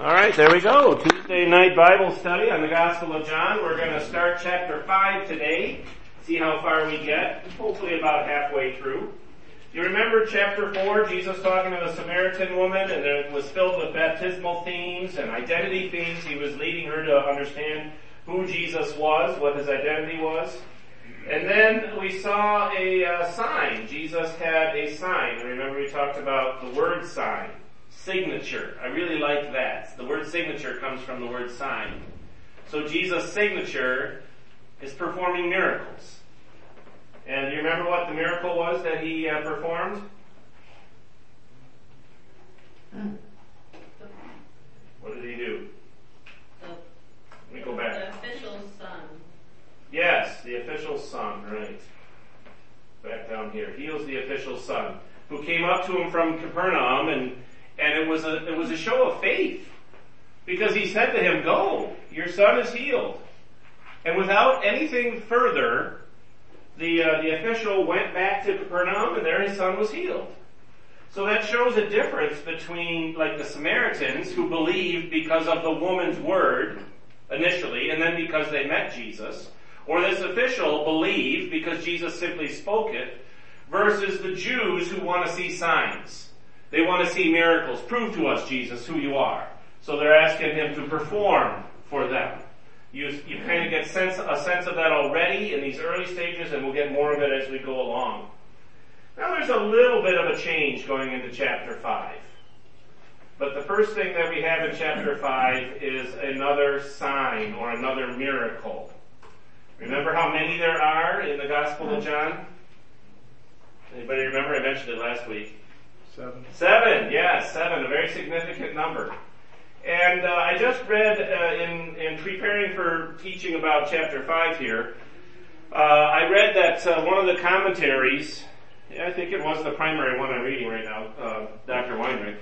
All right, there we go. Tuesday night Bible study on the Gospel of John. We're going to start chapter 5 today. See how far we get. Hopefully about halfway through. You remember chapter 4, Jesus talking to the Samaritan woman, and it was filled with baptismal themes and identity themes. He was leading her to understand who Jesus was, what his identity was. And then we saw a sign. Jesus had a sign. Remember we talked about the word sign. Signature. I really like that. The word signature comes from the word sign. So Jesus' signature is performing miracles. And do you remember what the miracle was that he performed? What did he do? Let me go back. The official son. Yes, the official son, right. Back down here. Heals the official son, who came up to him from Capernaum, and it was a show of faith, because he said to him, "Go, your son is healed." And without anything further, the official went back to Capernaum, and there his son was healed. So that shows a difference between, like, the Samaritans, who believed because of the woman's word initially, and then because they met Jesus, or this official believed because Jesus simply spoke it, versus the Jews who want to see signs. They want to see miracles. Prove to us, Jesus, who you are. So they're asking him to perform for them. You kind of get a sense of that already in these early stages, and we'll get more of it as we go along. Now there's a little bit of a change going into chapter 5. But the first thing that we have in chapter 5 is another sign or another miracle. Remember how many there are in the Gospel of John? Anybody remember? I mentioned it last week. 7, yes, 7, a very significant number. And I just read, in preparing for teaching about chapter 5 here, I read that one of the commentaries, I think it was the primary one I'm reading right now, Dr. Weinrich,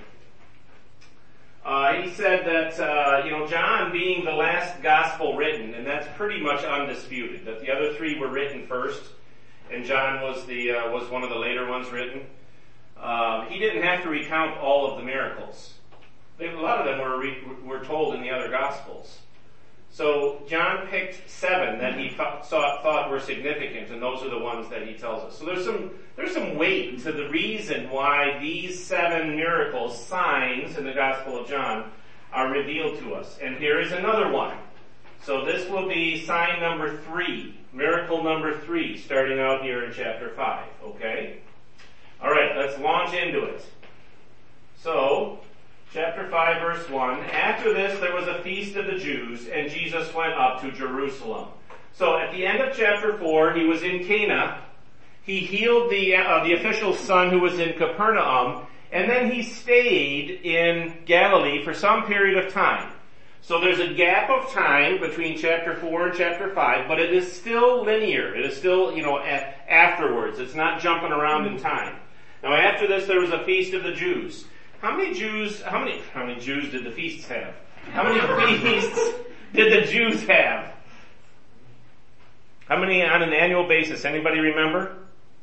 he said that, John being the last gospel written, and that's pretty much undisputed, that the other 3 were written first, and John was one of the later ones written. He didn't have to recount all of the miracles. A lot of them were told in the other Gospels. So John picked 7 that he thought were significant, and those are the ones that he tells us. So there's some weight to the reason why these 7 miracles, signs in the Gospel of John, are revealed to us. And here is another one. So this will be sign number 3, miracle number 3, starting out here in chapter 5. Okay? All right, let's launch into it. So, chapter 5, verse 1. After this, there was a feast of the Jews, and Jesus went up to Jerusalem. So, at the end of chapter 4, he was in Cana. He healed the official's son who was in Capernaum, and then he stayed in Galilee for some period of time. So there's a gap of time between chapter 4 and chapter 5, but it is still linear. It is still, afterwards. It's not jumping around in time. Now after this there was a feast of the Jews. How many Jews did the feasts have? How many feasts did the Jews have? How many on an annual basis? Anybody remember?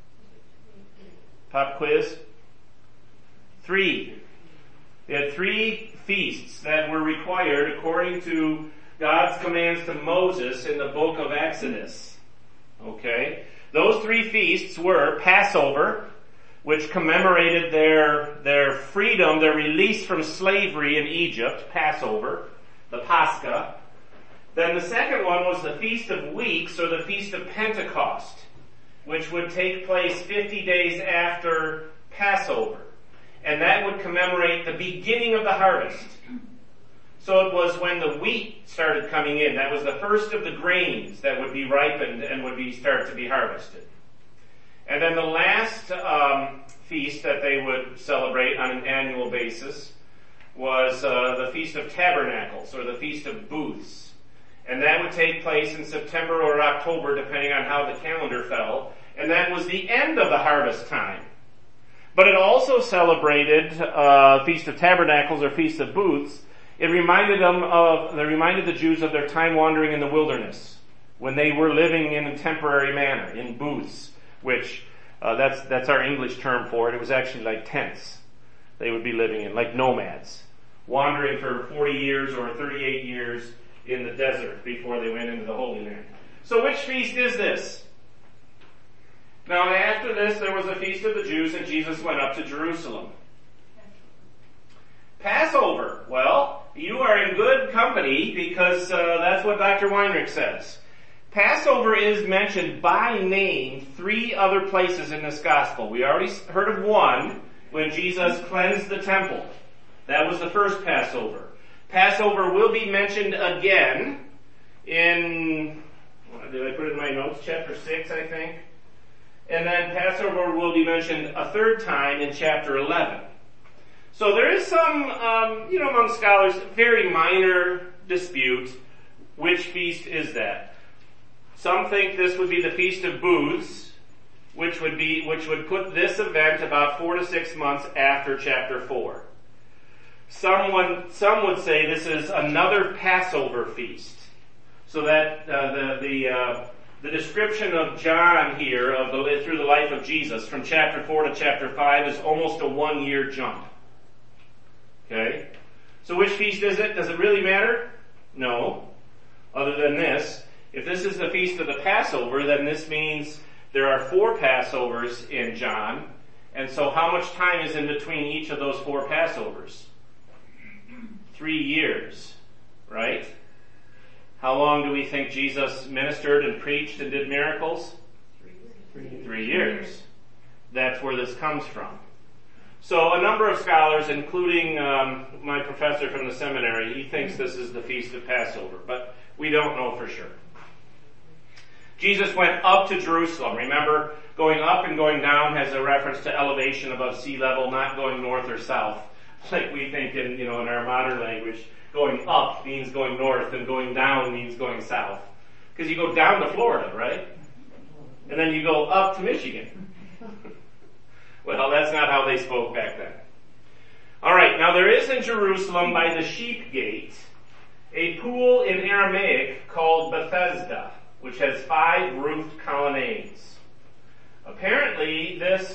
Pop quiz. 3. They had 3 feasts that were required according to God's commands to Moses in the book of Exodus. Okay? Those 3 feasts were Passover, which commemorated their freedom, their release from slavery in Egypt, Passover, the Pascha. Then the second one was the Feast of Weeks, or the Feast of Pentecost, which would take place 50 days after Passover. And that would commemorate the beginning of the harvest. So it was when the wheat started coming in. That was the first of the grains that would be ripened and would start to be harvested. And then the last feast that they would celebrate on an annual basis was the Feast of Tabernacles, or the Feast of Booths. And that would take place in September or October, depending on how the calendar fell. And that was the end of the harvest time. But it also celebrated Feast of Tabernacles or Feast of Booths. It reminded the Jews of their time wandering in the wilderness, when they were living in a temporary manner, in booths, which that's our English term for it. It was actually like tents they would be living in, like nomads. wandering for 40 years or 38 years in the desert before they went into the Holy Land. So which feast is this? Now after this there was a feast of the Jews and Jesus went up to Jerusalem. Passover. Well, you are in good company because that's what Dr. Weinrich says. Passover is mentioned by name 3 other places in this gospel. We already heard of one when Jesus cleansed the temple. That was the first Passover. Passover will be mentioned again in, did I put it in my notes? Chapter 6, I think. And then Passover will be mentioned a third time in chapter 11. So there is some, among scholars, very minor dispute. Which feast is that? Some think this would be the Feast of Booths, which would put this event about 4 to 6 months after chapter 4. Some would say this is another Passover feast. So that the description of John here through the life of Jesus from chapter 4 to chapter 5 is almost a 1-year jump. Okay? So which feast is it? Does it really matter? No. Other than this, if this is the feast of the Passover, then this means there are 4 Passovers in John. And so how much time is in between each of those 4 Passovers? 3 years, right? How long do we think Jesus ministered and preached and did miracles? 3 years. That's where this comes from. So a number of scholars, including my professor from the seminary, he thinks this is the Feast of Passover, but we don't know for sure. Jesus went up to Jerusalem. Remember, going up and going down has a reference to elevation above sea level, not going north or south, like we think in our modern language. Going up means going north, and going down means going south. Because you go down to Florida, right? And then you go up to Michigan. Well, that's not how they spoke back then. Alright, now there is in Jerusalem by the Sheep Gate a pool in Aramaic called Bethesda, which has 5 roofed colonnades. Apparently, this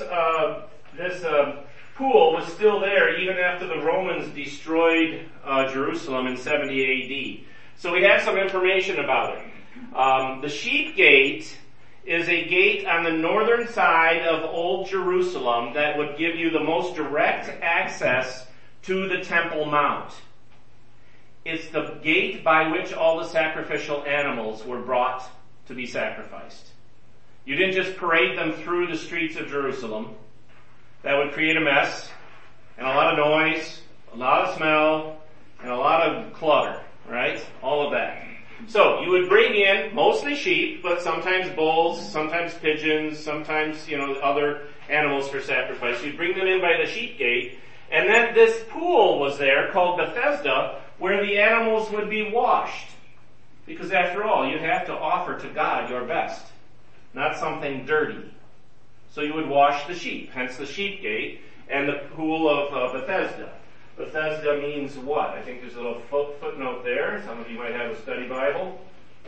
pool was still there even after the Romans destroyed Jerusalem in 70 AD. So we have some information about it. The Sheep Gate is a gate on the northern side of Old Jerusalem that would give you the most direct access to the Temple Mount. It's the gate by which all the sacrificial animals were brought to be sacrificed. You didn't just parade them through the streets of Jerusalem. That would create a mess, and a lot of noise, a lot of smell, and a lot of clutter, right? All of that. So, you would bring in mostly sheep, but sometimes bulls, sometimes pigeons, sometimes, other animals for sacrifice. You'd bring them in by the sheep gate, and then this pool was there called Bethesda, where the animals would be washed. Because after all, you have to offer to God your best, not something dirty. So you would wash the sheep, hence the sheep gate, and the pool of Bethesda. Bethesda means what? I think there's a little footnote there. Some of you might have a study Bible.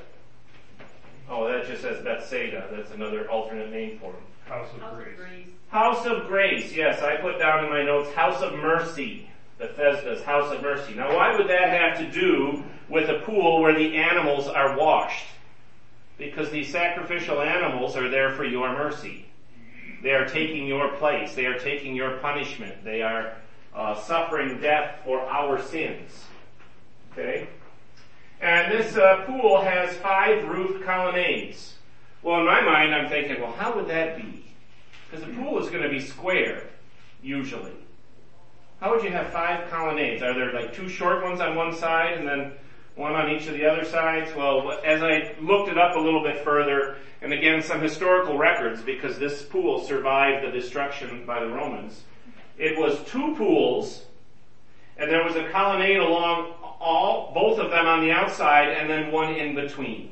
Oh, that just says Bethsaida. That's another alternate name for it. House of Grace. House of Grace. Yes, I put down in my notes, House of Mercy. Bethesda's House of Mercy. Now, why would that have to do with a pool where the animals are washed? Because these sacrificial animals are there for your mercy. They are taking your place. They are taking your punishment. They are suffering death for our sins. Okay? And this pool has 5 roofed colonnades. Well, in my mind, I'm thinking, well, how would that be? Because the pool is going to be square, usually. How would you have 5 colonnades? Are there like 2 short ones on one side and then one on each of the other sides? Well, as I looked it up a little bit further, and again, some historical records, because this pool survived the destruction by the Romans, it was 2 pools, and there was a colonnade along both of them on the outside, and then one in between.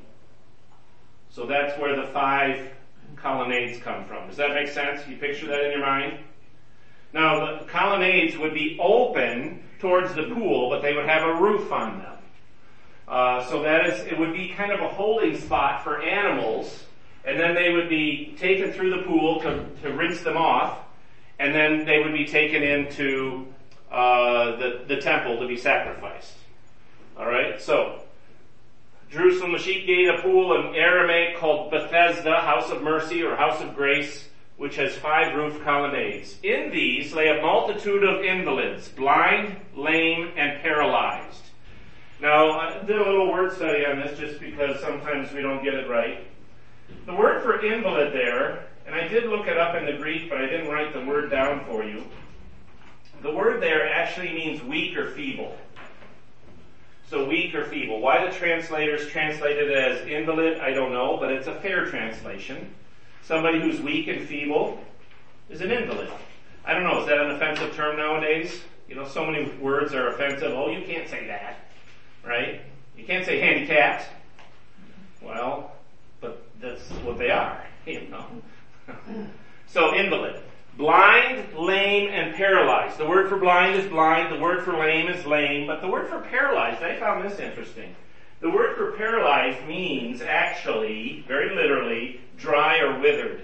So that's where the 5 colonnades come from. Does that make sense? You picture that in your mind? Now, the colonnades would be open towards the pool, but they would have a roof on them. So it would be kind of a holding spot for animals, and then they would be taken through the pool to rinse them off, and then they would be taken into the temple to be sacrificed. Alright, so Jerusalem, the sheep gate, a pool in Aramaic called Bethesda, house of mercy or house of grace, which has 5 roof colonnades. In these lay a multitude of invalids, blind, lame, and paralyzed. Now, I did a little word study on this just because sometimes we don't get it right. The word for invalid there, and I did look it up in the Greek, but I didn't write the word down for you. The word there actually means weak or feeble. So weak or feeble. Why the translators translated it as invalid, I don't know, but it's a fair translation. Somebody who's weak and feeble is an invalid. I don't know, is that an offensive term nowadays? You know, so many words are offensive. Oh, you can't say that, right? You can't say handicapped. Well, but that's what they are, you know. So invalid. Blind, lame, and paralyzed. The word for blind is blind, the word for lame is lame, but the word for paralyzed, I found this interesting. The word for paralyzed means actually, very literally, dry or withered.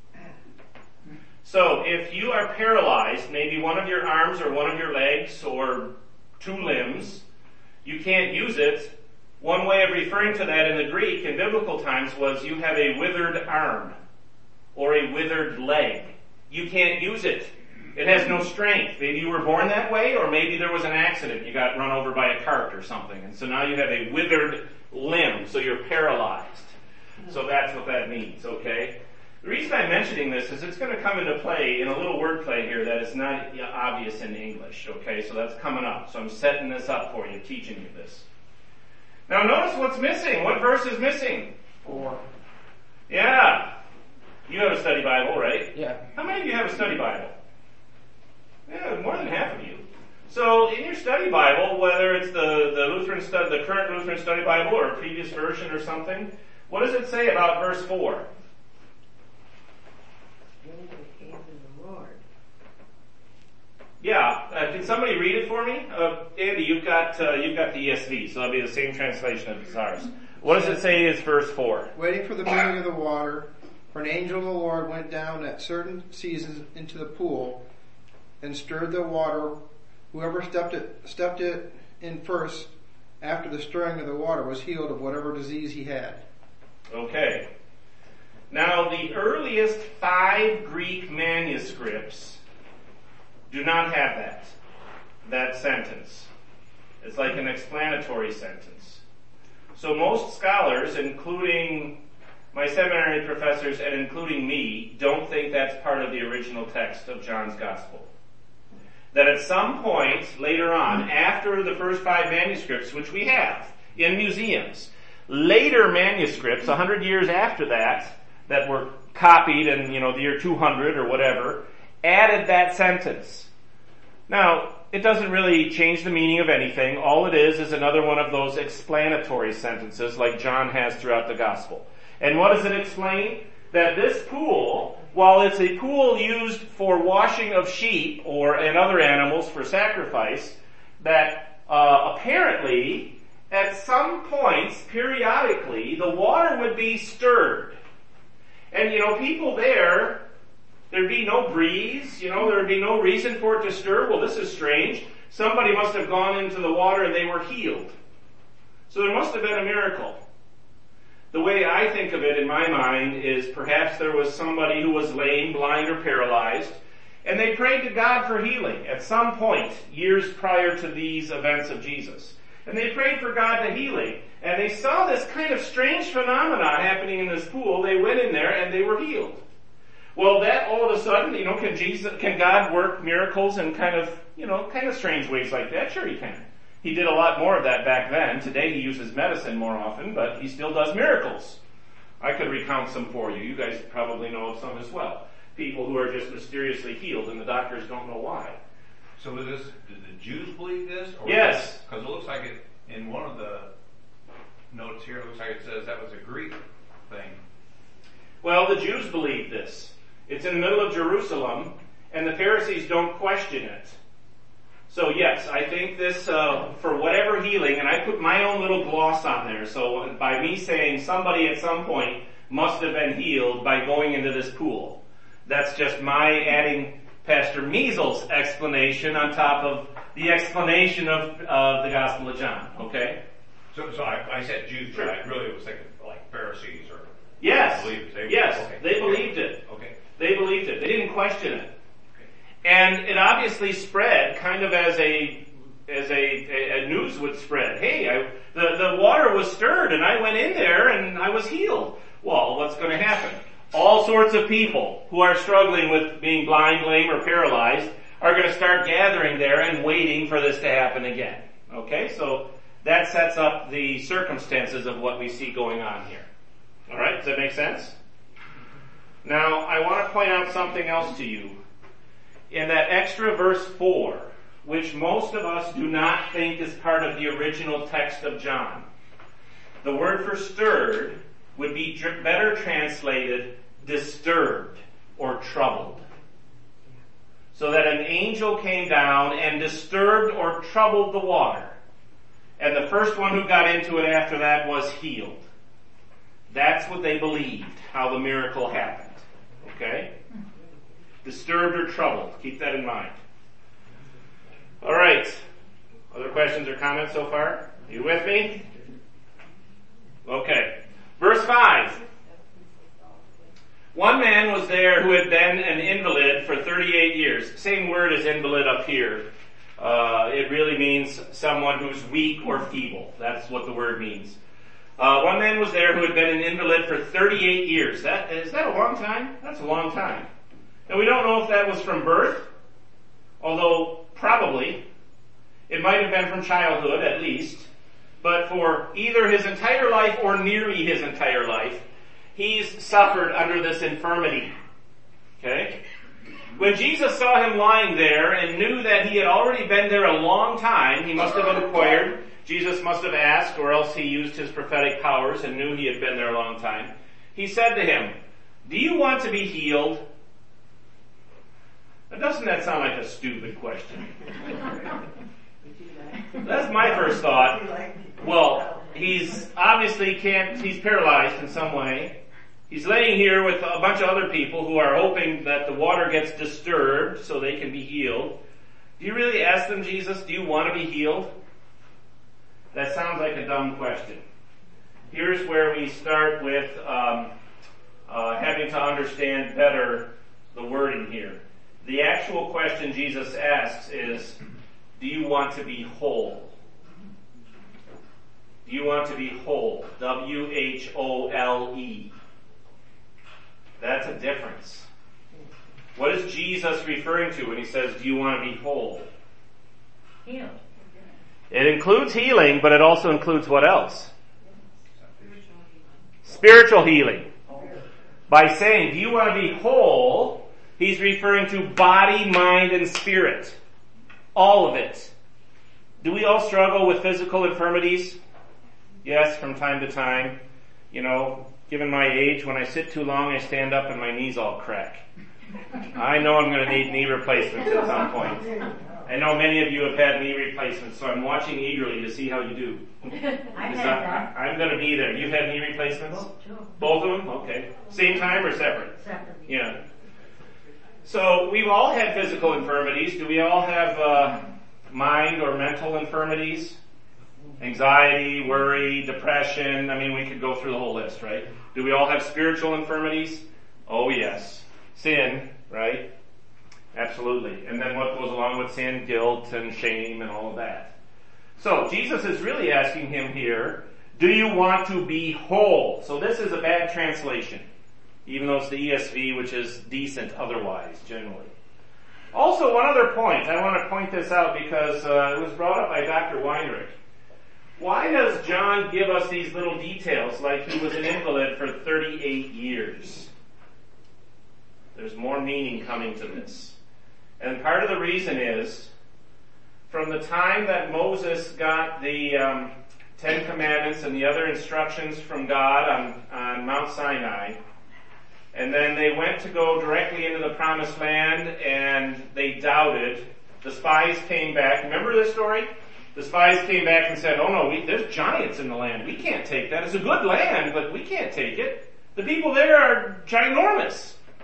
So if you are paralyzed, maybe one of your arms or one of your legs or 2 limbs, you can't use it. One way of referring to that in the Greek in biblical times was you have a withered arm or a withered leg. You can't use it. It has no strength. Maybe you were born that way, or maybe there was an accident. You got run over by a cart or something, and so now you have a withered limb, so you're paralyzed. So that's what that means, okay? The reason I'm mentioning this is it's going to come into play in a little wordplay here that is not obvious in English, okay? So that's coming up. So I'm setting this up for you, teaching you this. Now notice what's missing. What verse is missing? 4. Yeah. You have a study Bible, right? Yeah. How many of you have a study Bible? Yeah, more than half of you. So in your study Bible, whether it's the current Lutheran Study Bible or a previous version or something, what does it say about verse 4? Yeah, can somebody read it for me? Andy, you've got the ESV, so that'll be the same translation as ours. What does it say is verse 4? Waiting for the moving of the water, for an angel of the Lord went down at certain seasons into the pool and stirred the water. Whoever stepped it in first after the stirring of the water was healed of whatever disease he had. Okay. Now, the earliest 5 Greek manuscripts do not have that sentence. It's like an explanatory sentence. So most scholars, including my seminary professors and including me, don't think that's part of the original text of John's Gospel. That at some point later on, after the first 5 manuscripts, which we have in museums, later manuscripts, 100 years after that were copied in, the year 200 or whatever, added that sentence. Now, it doesn't really change the meaning of anything. All it is another one of those explanatory sentences like John has throughout the Gospel. And what does it explain? That this pool, while it's a pool used for washing of sheep and other animals for sacrifice, that apparently at some points, periodically, the water would be stirred. And people there'd be no breeze, there'd be no reason for it to stir. Well, this is strange. Somebody must have gone into the water and they were healed. So there must have been a miracle. The way I think of it in my mind is perhaps there was somebody who was lame, blind, or paralyzed, and they prayed to God for healing at some point, years prior to these events of Jesus. And they prayed for God to healing. And they saw this kind of strange phenomena happening in this pool. They went in there and they were healed. Well, that all of a sudden, can God work miracles in kind of strange ways like that? Sure he can. He did a lot more of that back then. Today he uses medicine more often, but he still does miracles. I could recount some for you. You guys probably know of some as well. People who are just mysteriously healed and the doctors don't know why. So did the Jews believe this? Or yes. Because it looks like it, in one of the notes here, it looks like it says that was a Greek thing. Well, the Jews believed this. It's in the middle of Jerusalem, and the Pharisees don't question it. So yes, I think this, for whatever healing, and I put my own little gloss on there, so by me saying somebody at some point must have been healed by going into this pool. That's just my adding Pastor Measles' explanation on top of the explanation of the Gospel of John. Okay? So I said Jews, but I really was thinking like Pharisees or Yes. believers. They believed it. Okay. They believed it. They didn't question it. And it obviously spread kind of as a news would spread. Hey, the water was stirred and I went in there and I was healed. Well, what's going to happen? All sorts of people who are struggling with being blind, lame, or paralyzed are going to start gathering there and waiting for this to happen again. Okay, so that sets up the circumstances of what we see going on here. Alright, does that make sense? Now, I want to point out something else to you. In that extra verse 4, which most of us do not think is part of the original text of John, the word for stirred would be better translated disturbed or troubled. So that an angel came down and disturbed or troubled the water. And the first one who got into it after that was healed. That's what they believed, how the miracle happened. Okay? Disturbed or troubled. Keep that in mind. Alright. Other questions or comments so far? You with me? Okay. Verse 5. One man was there who had been an invalid for 38 years. Same word as invalid up here. It really means someone who's weak or feeble. That's what the word means. One man was there who had been an invalid for 38 years. Is that a long time? That's a long time. And we don't know if that was from birth, although probably. It might have been from childhood at least. But for either his entire life or nearly his entire life, he's suffered under this infirmity. Okay? When Jesus saw him lying there and knew that he had already been there a long time, he must have inquired. Jesus must have asked, or else he used his prophetic powers and knew he had been there a long time. He said to him, "Do you want to be healed?" Now, doesn't that sound like a stupid question? That's my first thought. Well, he's obviously he's paralyzed in some way. He's laying here with a bunch of other people who are hoping that the water gets disturbed so they can be healed. Do you really ask them, Jesus, do you want to be healed? That sounds like a dumb question. Here's where we start with having to understand better the wording here. The actual question Jesus asks is, do you want to be whole? Do you want to be whole? W-H-O-L-E. That's a difference. What is Jesus referring to when he says, do you want to be whole? Healed. It includes healing, but it also includes what else? Spiritual healing. By saying, do you want to be whole, he's referring to body, mind, and spirit. All of it. Do we all struggle with physical infirmities? Yes, from time to time. You know, given my age, when I sit too long, I stand up and my knees all crack. I know I'm going to need knee replacements at some point. I know many of you have had knee replacements, so I'm watching eagerly to see how you do. I'm going to be there. You've had knee replacements? Both of them? Okay. Same time or separate? Separate. Yeah. So we've all had physical infirmities. Do we all have mind or mental infirmities? Anxiety, worry, depression. I mean, we could go through the whole list, right? Do we all have spiritual infirmities? Oh, yes. Sin, right? Absolutely. And then what goes along with sin? Guilt and shame and all of that. So Jesus is really asking him here, do you want to be whole? So this is a bad translation, even though it's the ESV, which is decent otherwise, generally. Also, one other point. I want to point this out because it was brought up by Dr. Weinrich. Why does John give us these little details like he was an invalid for 38 years? There's more meaning coming to this. And part of the reason is, from the time that Moses got the Ten Commandments and the other instructions from God on Mount Sinai, and then they went to go directly into the Promised Land and they doubted, the spies came back. Remember this story? The spies came back and said, oh no, there's giants in the land. We can't take that. It's a good land, but we can't take it. The people there are ginormous.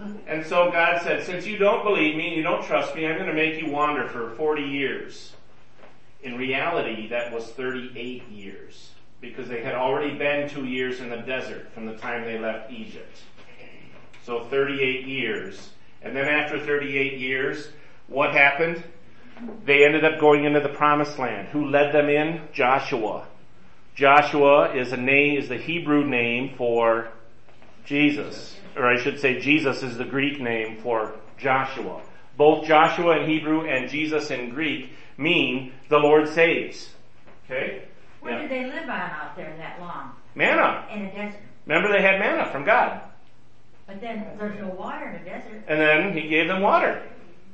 And so God said, since you don't believe me and you don't trust me, I'm going to make you wander for 40 years. In reality, that was 38 years, because they had already been 2 years in the desert from the time they left Egypt. So 38 years. And then after 38 years, what happened? They ended up going into the promised land. Who led them in? Joshua. Joshua is the Hebrew name for Jesus. Or I should say Jesus is the Greek name for Joshua. Both Joshua in Hebrew and Jesus in Greek mean the Lord saves. Okay? What did they live on out there that long? Manna. In the desert. Remember, they had manna from God. But then there's no water in the desert. And then he gave them water.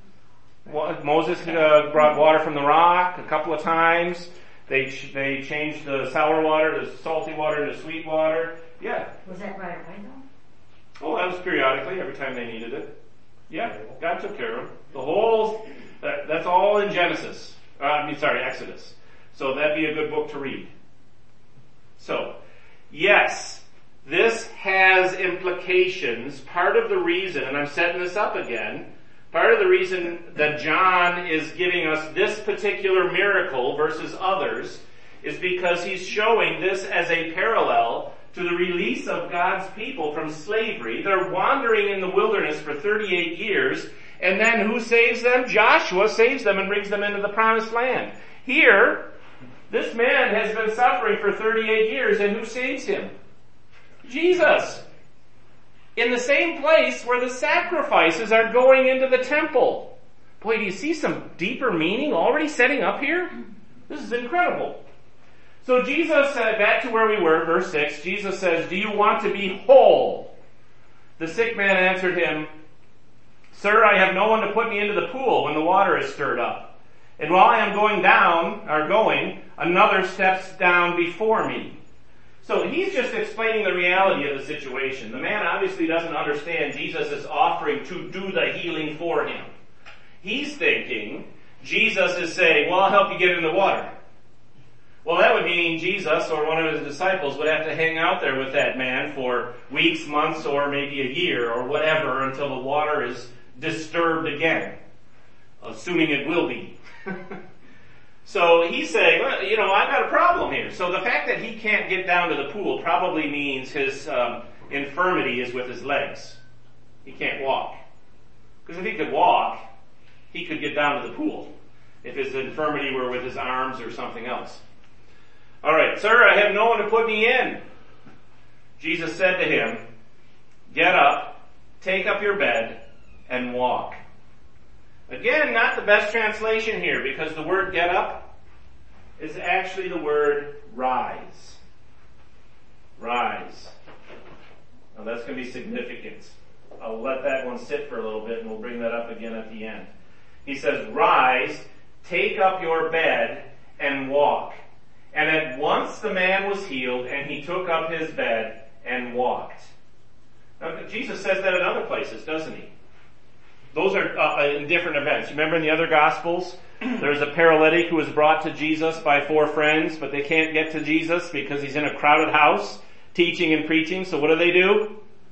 Moses brought water from the rock a couple of times. They changed the sour water, the salty water into sweet water. Yeah. Was that right away though? Oh, that was periodically, every time they needed it. Yeah, God took care of them. The whole, that's all in Genesis. Exodus. So that'd be a good book to read. So, yes, this has implications. Part of the reason, and I'm setting this up again, part of the reason that John is giving us this particular miracle versus others is because he's showing this as a parallel to the release of God's people from slavery. They're wandering in the wilderness for 38 years, and then who saves them? Joshua saves them and brings them into the promised land. Here, this man has been suffering for 38 years, and who saves him? Jesus. In the same place where the sacrifices are going into the temple. Boy, do you see some deeper meaning already setting up here? This is incredible. So Jesus said, back to where we were, verse 6, Jesus says, do you want to be whole? The sick man answered him, Sir, I have no one to put me into the pool when the water is stirred up. And while I am going, another steps down before me. So he's just explaining the reality of the situation. The man obviously doesn't understand Jesus is offering to do the healing for him. He's thinking Jesus is saying, well, I'll help you get in the water. Well, that would mean Jesus or one of his disciples would have to hang out there with that man for weeks, months, or maybe a year or whatever until the water is disturbed again. Assuming it will be. So he's saying, well, I've got a problem here. So the fact that he can't get down to the pool probably means his infirmity is with his legs. He can't walk. Because if he could walk, he could get down to the pool. If his infirmity were with his arms or something else. All right, sir, I have no one to put me in. Jesus said to him, get up, take up your bed, and walk. Again, not the best translation here, because the word get up is actually the word rise. Rise. Now that's going to be significant. I'll let that one sit for a little bit and we'll bring that up again at the end. He says, rise, take up your bed, and walk. And at once the man was healed, and he took up his bed and walked. Now, Jesus says that in other places, doesn't he? Those are in different events. Remember in the other Gospels, there's a paralytic who was brought to Jesus by 4 friends, but they can't get to Jesus because he's in a crowded house teaching and preaching. So what do?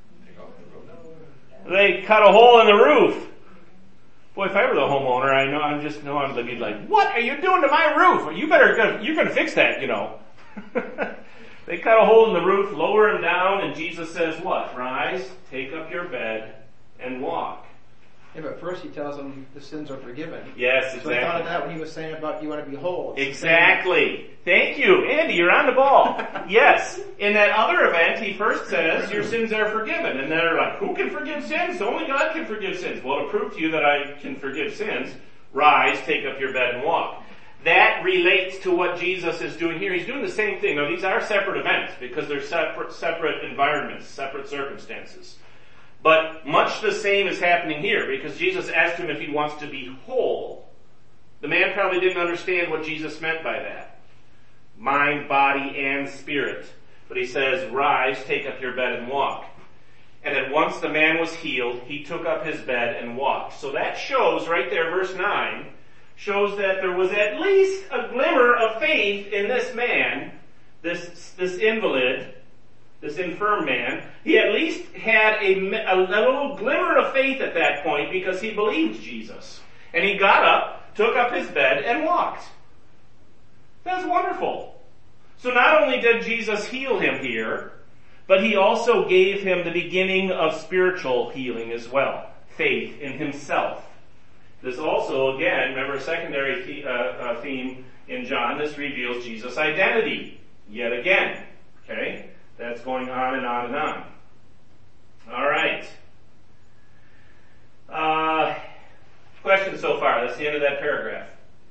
They cut a hole in the roof. Boy, if I were the homeowner, I'm going to be like, what are you doing to my roof? You're going to fix that, They cut a hole in the roof, lower him down, and Jesus says what? Rise, take up your bed, and walk. Yeah, but first he tells them the sins are forgiven. Yes, exactly. So I thought of that when he was saying about you want to be whole. Exactly. Thank you. Andy, you're on the ball. Yes. In that other event, he first says, your sins are forgiven. And they're like, who can forgive sins? Only God can forgive sins. Well, to prove to you that I can forgive sins, rise, take up your bed, and walk. That relates to what Jesus is doing here. He's doing the same thing. Now, these are separate events because they're separate environments, separate circumstances. But much the same is happening here because Jesus asked him if he wants to be whole. The man probably didn't understand what Jesus meant by that. Mind, body, and spirit. But he says, rise, take up your bed and walk. And at once the man was healed, he took up his bed and walked. So that shows right there, verse 9, shows that there was at least a glimmer of faith in this man, this invalid, this infirm man, he at least had a little glimmer of faith at that point because he believed Jesus. And he got up, took up his bed, and walked. That's wonderful. So not only did Jesus heal him here, but he also gave him the beginning of spiritual healing as well. Faith in himself. This also, again, remember a secondary theme in John, this reveals Jesus' identity. Yet again. Okay? That's going on and on and on. Alright. Questions so far? That's the end of that paragraph.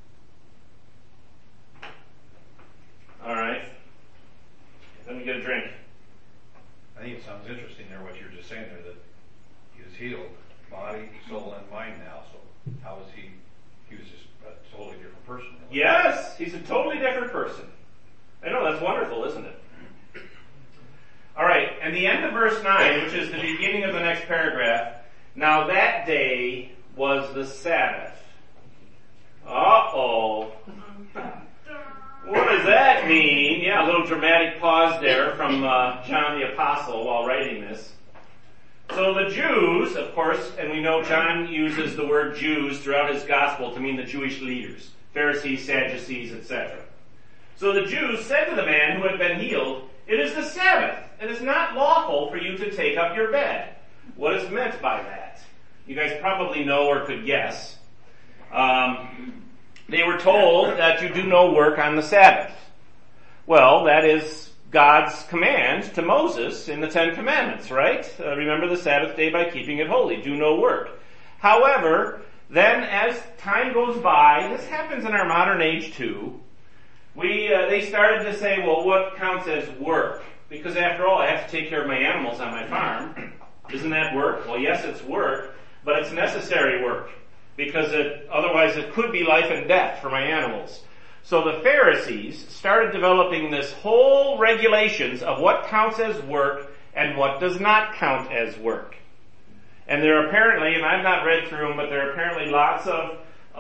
Alright. Let me get a drink. I think it sounds interesting there, what you were just saying there, that he was healed, body, soul, and mind now. So how was he was just a totally different person. Really. Yes, he's a totally different person. I know, that's wonderful, isn't it? Alright, and the end of verse 9, which is the beginning of the next paragraph, now that day was the Sabbath. Uh-oh. What does that mean? Yeah, a little dramatic pause there from John the Apostle while writing this. So the Jews, of course, and we know John uses the word Jews throughout his gospel to mean the Jewish leaders, Pharisees, Sadducees, etc. So the Jews said to the man who had been healed, "It is the Sabbath. It is not lawful for you to take up your bed." What is meant by that? You guys probably know or could guess. They were told that you do no work on the Sabbath. Well, that is God's command to Moses in the Ten Commandments, right? Remember the Sabbath day by keeping it holy. Do no work. However, then as time goes by, this happens in our modern age too, they started to say, well, what counts as work? Because after all, I have to take care of my animals on my farm. Isn't that work? Well, yes, it's work, but it's necessary work. Because otherwise it could be life and death for my animals. So the Pharisees started developing this whole regulations of what counts as work and what does not count as work. And there are apparently, and I've not read through them, but there are apparently lots of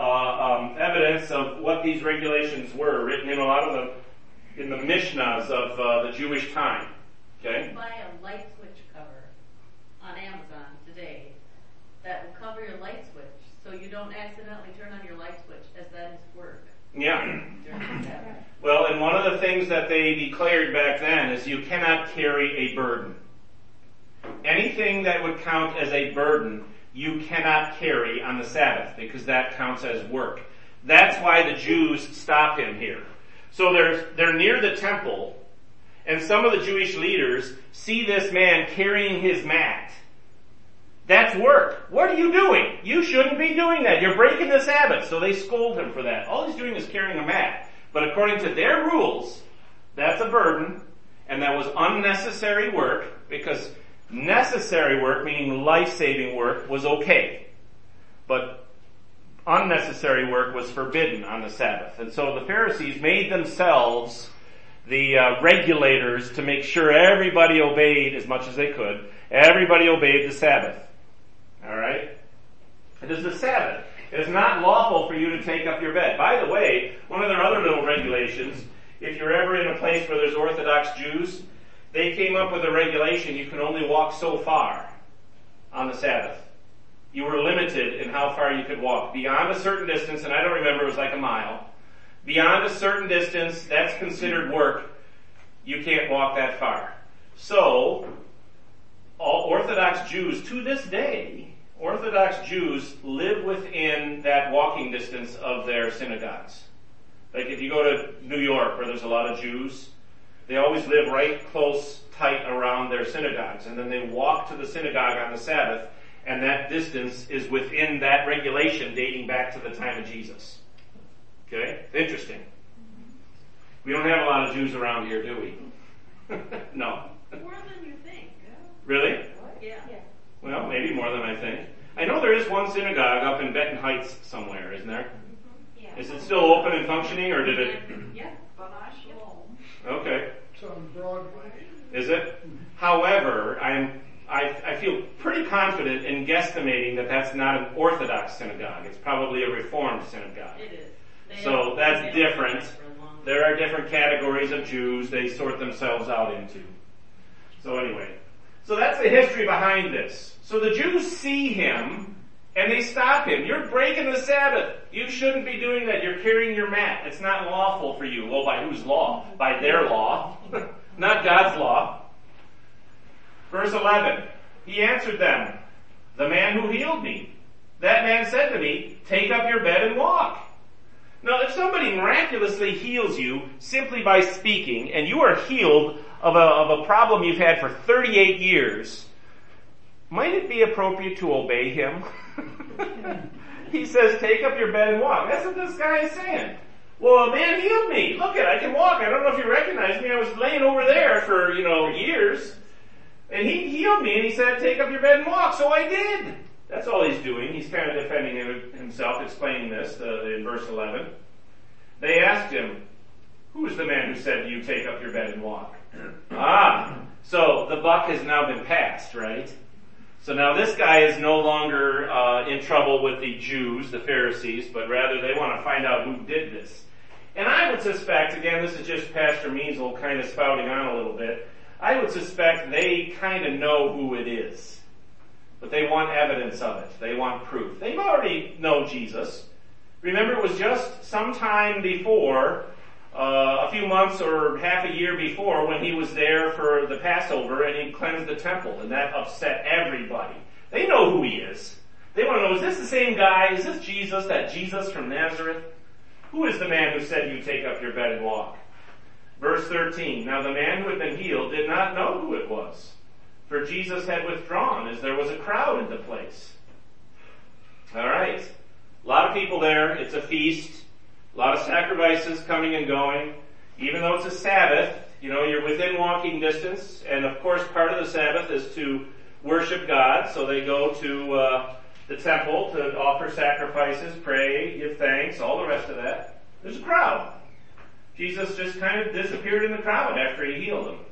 evidence of what these regulations were, written in a lot of in the Mishnahs of the Jewish time. Okay? You can buy a light switch cover on Amazon today that will cover your light switch, so you don't accidentally turn on your light switch, as that is work. Yeah. Well, and one of the things that they declared back then is you cannot carry a burden. Anything that would count as a burden, you cannot carry on the Sabbath, because that counts as work. That's why the Jews stop him here. So they're near the temple, and some of the Jewish leaders see this man carrying his mat. That's work. What are you doing? You shouldn't be doing that. You're breaking the Sabbath. So they scold him for that. All he's doing is carrying a mat. But according to their rules, that's a burden, and that was unnecessary work, because necessary work, meaning life-saving work, was okay. But unnecessary work was forbidden on the Sabbath. And so the Pharisees made themselves the regulators to make sure everybody obeyed as much as they could. Everybody obeyed the Sabbath. Alright? It is the Sabbath. It is not lawful for you to take up your bed. By the way, one of their other little regulations, if you're ever in a place where there's Orthodox Jews, they came up with a regulation you can only walk so far on the Sabbath. You were limited in how far you could walk. Beyond a certain distance, and I don't remember, it was like a mile. Beyond a certain distance, that's considered work. You can't walk that far. So, all Orthodox Jews, to this day, Orthodox Jews live within that walking distance of their synagogues. Like if you go to New York where there's a lot of Jews, they always live right close, tight around their synagogues. And then they walk to the synagogue on the Sabbath, and that distance is within that regulation dating back to the time of Jesus. Okay? Interesting. We don't have a lot of Jews around here, do we? No. More than you think. Really? Yeah. Well, maybe more than I think. I know there is one synagogue up in Benton Heights somewhere, isn't there? Yeah. Is it still open and functioning, or did it? Yeah. Shalom. Okay. It's on Broadway. Is it? However, I feel pretty confident in guesstimating that that's not an Orthodox synagogue. It's probably a Reformed synagogue. It is. So that's different. There are different categories of Jews they sort themselves out into. So anyway, so that's the history behind this. So the Jews see him and they stop him. You're breaking the Sabbath. You shouldn't be doing that. You're carrying your mat. It's not lawful for you. Well, by whose law? By their law. Not God's law. Verse 11. He answered them, the man who healed me. That man said to me, take up your bed and walk. Now, if somebody miraculously heals you simply by speaking, and you are healed of a problem you've had for 38 years, might it be appropriate to obey him? He says, take up your bed and walk. That's what this guy is saying. Well, a man healed me. Look I can walk. I don't know if you recognize me. I was laying over there for, years. And he healed me, and he said, take up your bed and walk. So I did. That's all he's doing. He's kind of defending himself, explaining this in verse 11. They asked him, who is the man who said to you, take up your bed and walk? So the buck has now been passed, right? So now this guy is no longer in trouble with the Jews, the Pharisees, but rather they want to find out who did this. And I would suspect, again, this is just Pastor Measle kind of spouting on a little bit, I would suspect they kind of know who it is. But they want evidence of it. They want proof. They already know Jesus. Remember, it was just sometime before, a few months or half a year before, when he was there for the Passover and he cleansed the temple, and that upset everybody. They know who he is. They want to know, is this the same guy? Is this Jesus, that Jesus from Nazareth? Who is the man who said you take up your bed and walk? Verse 13, now the man who had been healed did not know who it was, for Jesus had withdrawn as there was a crowd in the place. All right. A lot of people there. It's a feast. A lot of sacrifices coming and going. Even though it's a Sabbath, you're within walking distance. And of course, part of the Sabbath is to worship God. So they go to the temple to offer sacrifices, pray, give thanks, all the rest of that. There's a crowd. Jesus just kind of disappeared in the crowd after he healed them.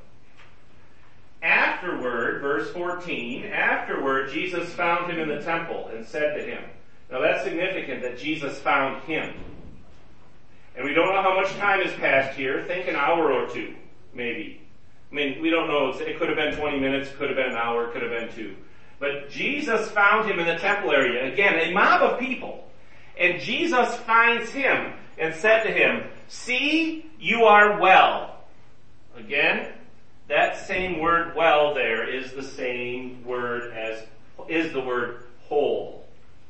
Afterward, verse 14, afterward Jesus found him in the temple and said to him. Now that's significant that Jesus found him. And we don't know how much time has passed here. Think an hour or two, maybe. I mean, we don't know. It could have been 20 minutes, could have been an hour, could have been 2. But Jesus found him in the temple area. Again, a mob of people. And Jesus finds him and said to him, see, you are well. Again, that same word well there is the same word is the word whole.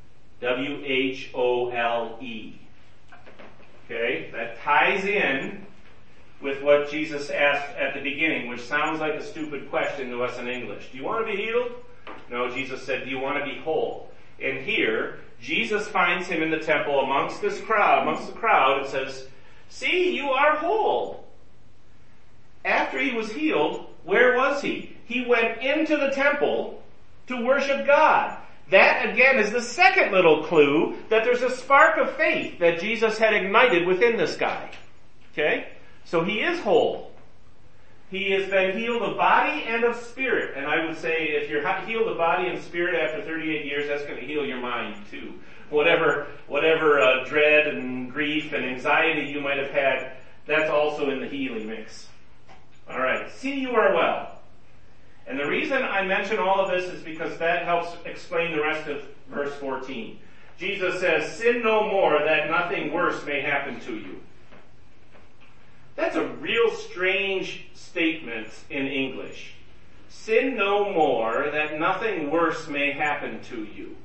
W-H-O-L-E. Okay, that ties in with what Jesus asked at the beginning, which sounds like a stupid question to us in English. Do you want to be healed? No, Jesus said, do you want to be whole? And here, Jesus finds him in the temple amongst the crowd, and says, see, you are whole. After he was healed, where was he? He went into the temple to worship God. That, again, is the second little clue that there's a spark of faith that Jesus had ignited within this guy. Okay? So he is whole. He has been healed of body and of spirit. And I would say if you're healed of body and spirit after 38 years, that's going to heal your mind too. Whatever dread and grief and anxiety you might have had, that's also in the healing mix. All right. See, you are well. And the reason I mention all of this is because that helps explain the rest of verse 14. Jesus says, sin no more that nothing worse may happen to you. That's a real strange statement in English. Sin no more that nothing worse may happen to you.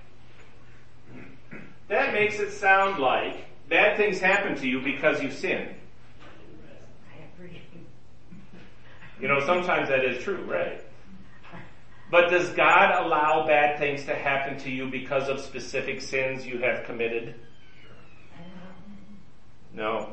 That makes it sound like bad things happen to you because you sin. Sometimes that is true, right? But does God allow bad things to happen to you because of specific sins you have committed? No.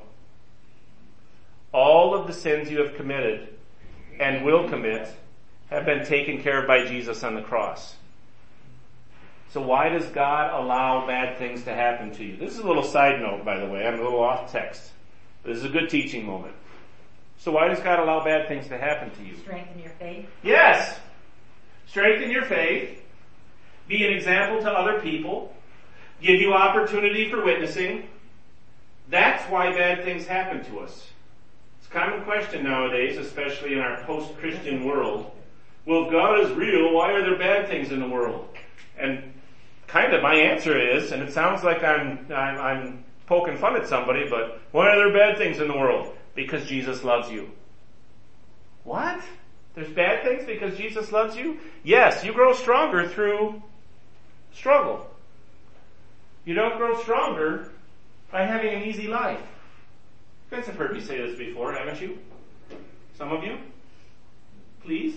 All of the sins you have committed and will commit have been taken care of by Jesus on the cross. So why does God allow bad things to happen to you? This is a little side note, by the way. I'm a little off text. This is a good teaching moment. So why does God allow bad things to happen to you? Strengthen your faith. Yes. Strengthen your faith. Be an example to other people. Give you opportunity for witnessing. That's why bad things happen to us. It's a common question nowadays, especially in our post-Christian world. Well, if God is real, why are there bad things in the world? And kind of my answer is, and it sounds like I'm poking fun at somebody, but why are there bad things in the world? Because Jesus loves you. What? There's bad things because Jesus loves you? Yes, you grow stronger through struggle. You don't grow stronger by having an easy life. You guys have heard me say this before, haven't you? Some of you? Please?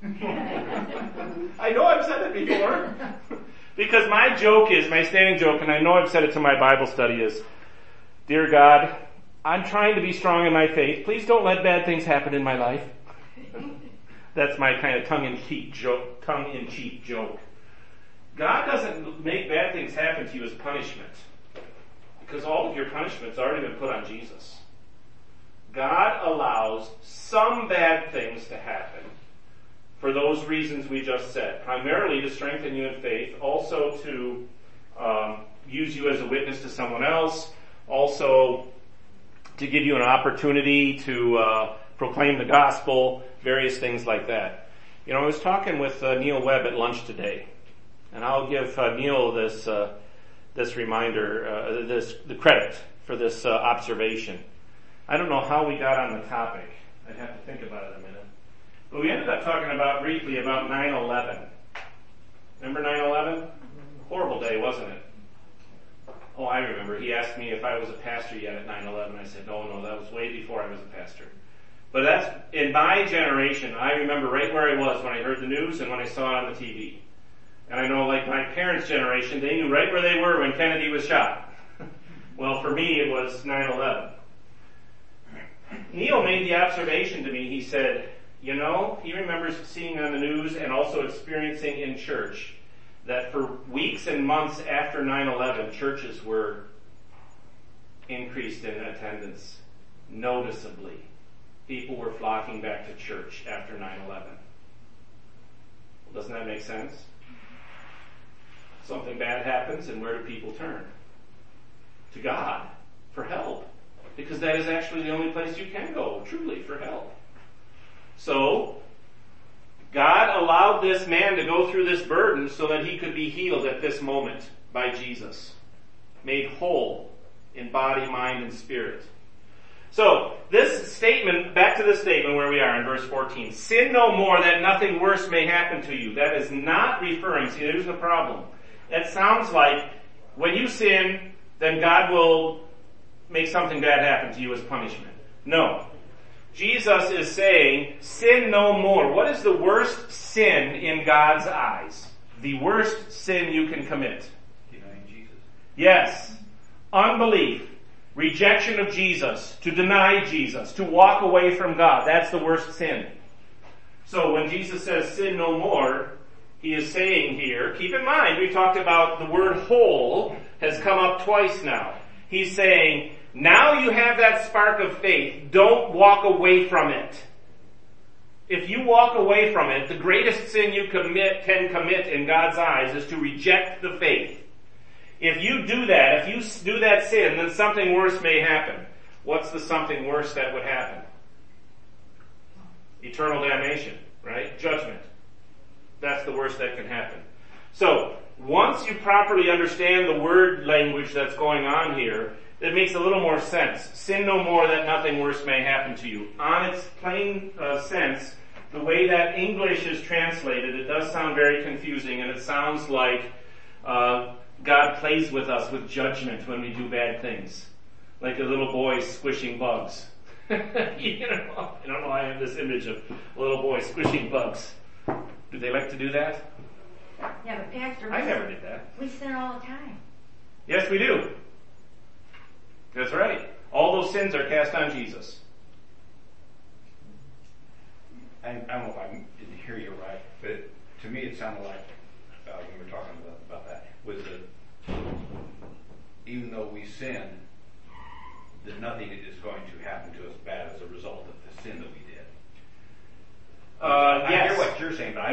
I know I've said it before. Because my standing joke, and I know I've said it to my Bible study, is, Dear God, I'm trying to be strong in my faith. Please don't let bad things happen in my life. That's my kind of tongue-in-cheek joke. God doesn't make bad things happen to you as punishment. Because all of your punishment's already been put on Jesus. God allows some bad things to happen for those reasons we just said. Primarily to strengthen you in faith, also to use you as a witness to someone else, also to give you an opportunity to proclaim the gospel, various things like that. You know, I was talking with Neil Webb at lunch today, and I'll give Neil this reminder, the credit for this observation. I don't know how we got on the topic. I'd have to think about it a minute. But we ended up talking briefly about 9/11. Remember 9/11? Horrible day, wasn't it? Oh, I remember. He asked me if I was a pastor yet at 9/11. I said, no, that was way before I was a pastor. But that's, in my generation, I remember right where I was when I heard the news and when I saw it on the TV. And I know, like my parents' generation, they knew right where they were when Kennedy was shot. Well, for me, it was 9/11. Neil made the observation to me. He said, you know, he remembers seeing on the news and also experiencing in church that for weeks and months after 9/11, churches were increased in attendance noticeably. People were flocking back to church after 9/11. Doesn't that make sense? Something bad happens, and where do people turn? To God for help. Because that is actually the only place you can go, truly, for help. So, God allowed this man to go through this burden so that he could be healed at this moment by Jesus. Made whole in body, mind, and spirit. So, this statement, back to the statement where we are in verse 14. Sin no more that nothing worse may happen to you. That is not referring, see, here's the problem. That sounds like when you sin, then God will make something bad happen to you as punishment. No. Jesus is saying, sin no more. What is the worst sin in God's eyes? The worst sin you can commit? Denying Jesus. Yes. Unbelief. Rejection of Jesus. To deny Jesus. To walk away from God. That's the worst sin. So when Jesus says sin no more, he is saying here, keep in mind, we talked about the word whole has come up twice now. He's saying, now you have that spark of faith, don't walk away from it. If you walk away from it, the greatest sin you can commit in God's eyes is to reject the faith. If you do that, if you do that sin, then something worse may happen. What's the something worse that would happen? Eternal damnation, right? Judgment. That's the worst that can happen. So, once you properly understand the word language that's going on here, it makes a little more sense. Sin no more that nothing worse may happen to you. On its plain sense, the way that English is translated, it does sound very confusing, and it sounds like God plays with us with judgment when we do bad things. Like a little boy squishing bugs. I don't know why I have this image of a little boy squishing bugs. Do they like to do that? Yeah, but Pastor, I never did that. we sin all the time. Yes, we do. That's right. All those sins are cast on Jesus. I don't know if I didn't hear you right, but to me it sounded like, when we were talking about that, was that even though we sin, that nothing is going to happen to us bad as a result of the sin that we did. Yes. I hear what you're saying, but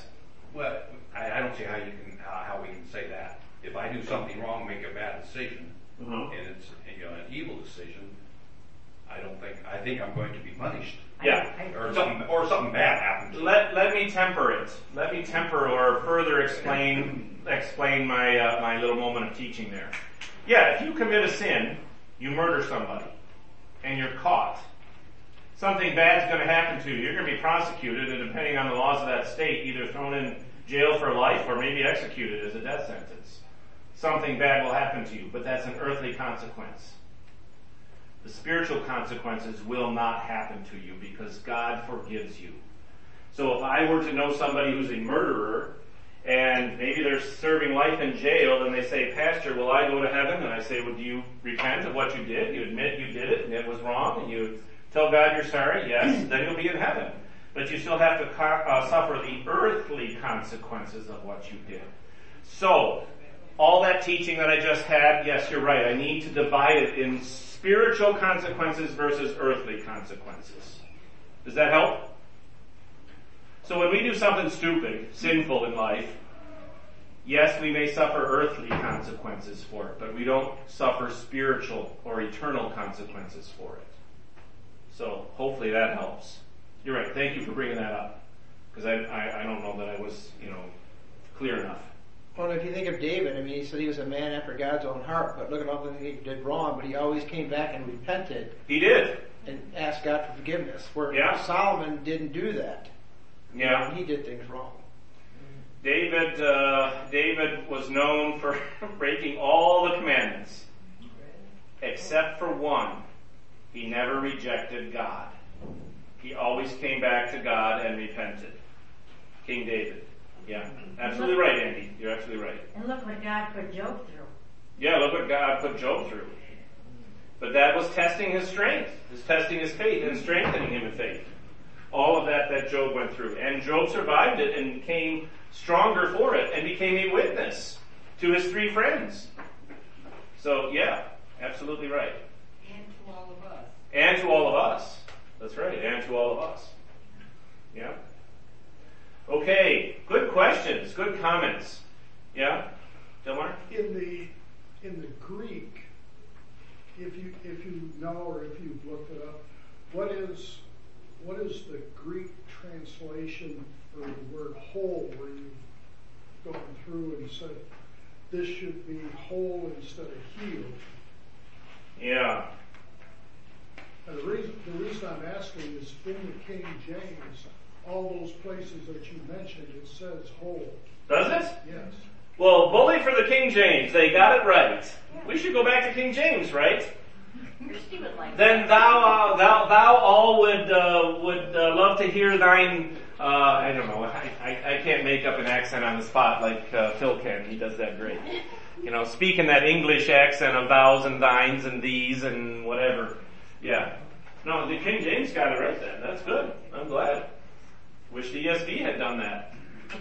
I don't see how we can say that. If I do something wrong, make a bad decision, and it's an evil decision, I I think I'm going to be punished. Yeah. Or something bad happens. Let me temper it. Let me temper or further explain my my little moment of teaching there. Yeah, if you commit a sin, you murder somebody, and you're caught. Something bad's going to happen to you. You're going to be prosecuted, and depending on the laws of that state, either thrown in jail for life or maybe executed as a death sentence. Something bad will happen to you, but that's an earthly consequence. The spiritual consequences will not happen to you because God forgives you. So if I were to know somebody who's a murderer, and maybe they're serving life in jail, and they say, Pastor, will I go to heaven? And I say, well, do you repent of what you did? You admit you did it, and it was wrong, and you tell God you're sorry? Yes, then you'll be in heaven. But you still have to suffer the earthly consequences of what you did. So, all that teaching that I just had, yes, you're right. I need to divide it in spiritual consequences versus earthly consequences. Does that help? So when we do something stupid, sinful in life, yes, we may suffer earthly consequences for it, but we don't suffer spiritual or eternal consequences for it. So hopefully that helps. You're right. Thank you for bringing that up, because I don't know that I was, clear enough. Well, if you think of David, I mean, he said he was a man after God's own heart, but look at all the things he did wrong, but he always came back and repented. He did. And asked God for forgiveness, where Solomon didn't do that. Yeah. He did things wrong. David was known for breaking all the commandments, except for one. He never rejected God. He always came back to God and repented. King David. Yeah, absolutely right, Andy. You're absolutely right. And look what God put Job through. Yeah, look what God put Job through. But that was testing his strength, testing his faith, and strengthening him in faith. All of that Job went through. And Job survived it and came stronger for it and became a witness to his 3 friends. So, yeah, absolutely right. And to all of us. And to all of us. That's right, and to all of us. Yeah. Okay, good questions, good comments. Yeah? Delmar? In the Greek, if you know or if you've looked it up, what is the Greek translation for the word whole, where you've gone through and said this should be whole instead of healed? Yeah. And the reason I'm asking is in the King James, all those places that you mentioned, it says whole. Does it? Yes. Well, bully for the King James. They got it right. We should go back to King James, right? Christy would like Then thou all would love to hear thine. I don't know. I can't make up an accent on the spot like Phil can. He does that great. Speaking that English accent of thous and thines and these and whatever. Yeah. No, the King James got it right then. That's good. I'm glad. Wish the ESV had done that.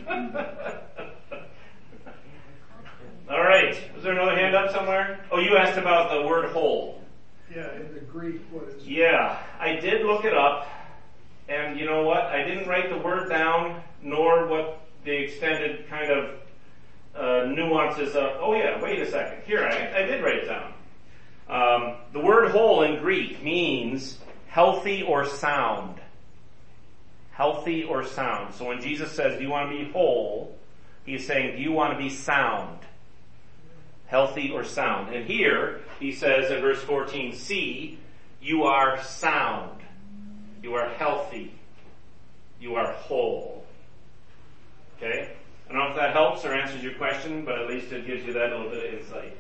All right. Was there another hand up somewhere? Oh, you asked about the word whole. Yeah, in the Greek, what is it? Yeah, I did look it up, and you know what? I didn't write the word down, nor what the extended kind of nuances of. Oh yeah, wait a second. Here, I did write it down. The word whole in Greek means healthy or sound. Healthy or sound. So when Jesus says, do you want to be whole? He's saying, do you want to be sound? Healthy or sound. And here, he says in verse 14, see, you are sound. You are healthy. You are whole. Okay? I don't know if that helps or answers your question, but at least it gives you that little bit of insight.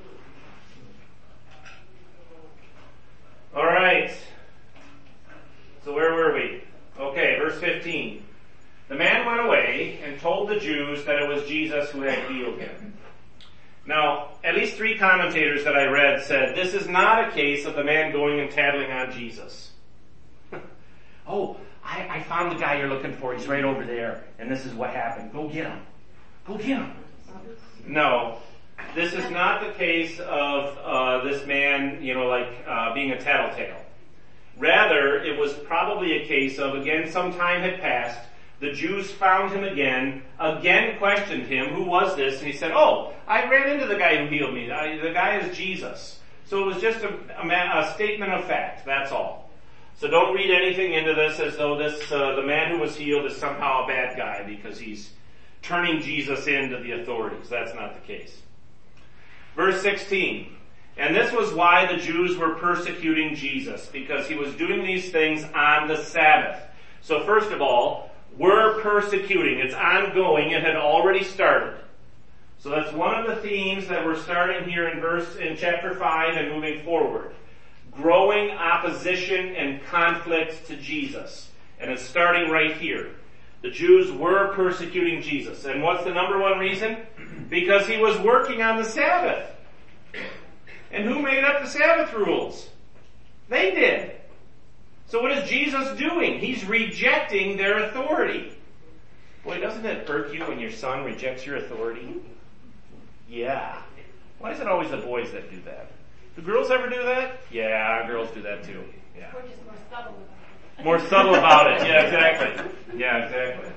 All right. So where were we? Okay, verse 15. The man went away and told the Jews that it was Jesus who had healed him. Now, at least 3 commentators that I read said this is not a case of the man going and tattling on Jesus. Oh, I found the guy you're looking for. He's right over there. And this is what happened. Go get him. Go get him. No, this is not the case of this man, being a tattletale. Rather, it was probably a case of, again, some time had passed. The Jews found him again questioned him, who was this? And he said, oh, I ran into the guy who healed me. The guy is Jesus. So it was just a statement of fact, that's all. So don't read anything into this as though the man who was healed is somehow a bad guy because he's turning Jesus into the authorities. That's not the case. Verse 16. And this was why the Jews were persecuting Jesus, because he was doing these things on the Sabbath. So first of all, we're persecuting. It's ongoing. It had already started. So that's one of the themes that we're starting here in chapter 5 and moving forward. Growing opposition and conflict to Jesus. And it's starting right here. The Jews were persecuting Jesus. And what's the number one reason? Because he was working on the Sabbath. And who made up the Sabbath rules? They did. So what is Jesus doing? He's rejecting their authority. Boy, doesn't it irk you when your son rejects your authority? Yeah. Why is it always the boys that do that? Do girls ever do that? Yeah, girls do that too. Yeah. We're just more subtle about it. More subtle about it. Yeah, exactly. Yeah, exactly.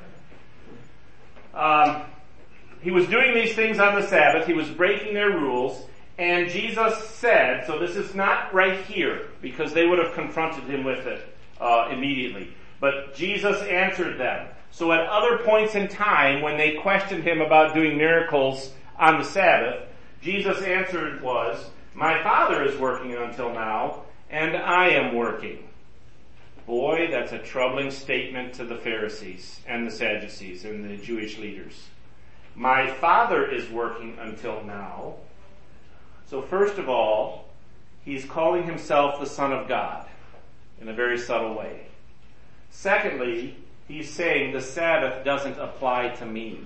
He was doing these things on the Sabbath. He was breaking their rules. And Jesus said, so this is not right here, because they would have confronted him with it immediately. But Jesus answered them. So at other points in time, when they questioned him about doing miracles on the Sabbath, Jesus' answer was, my Father is working until now, and I am working. Boy, that's a troubling statement to the Pharisees and the Sadducees and the Jewish leaders. My Father is working until now. So first of all, he's calling himself the Son of God in a very subtle way. Secondly, he's saying the Sabbath doesn't apply to me.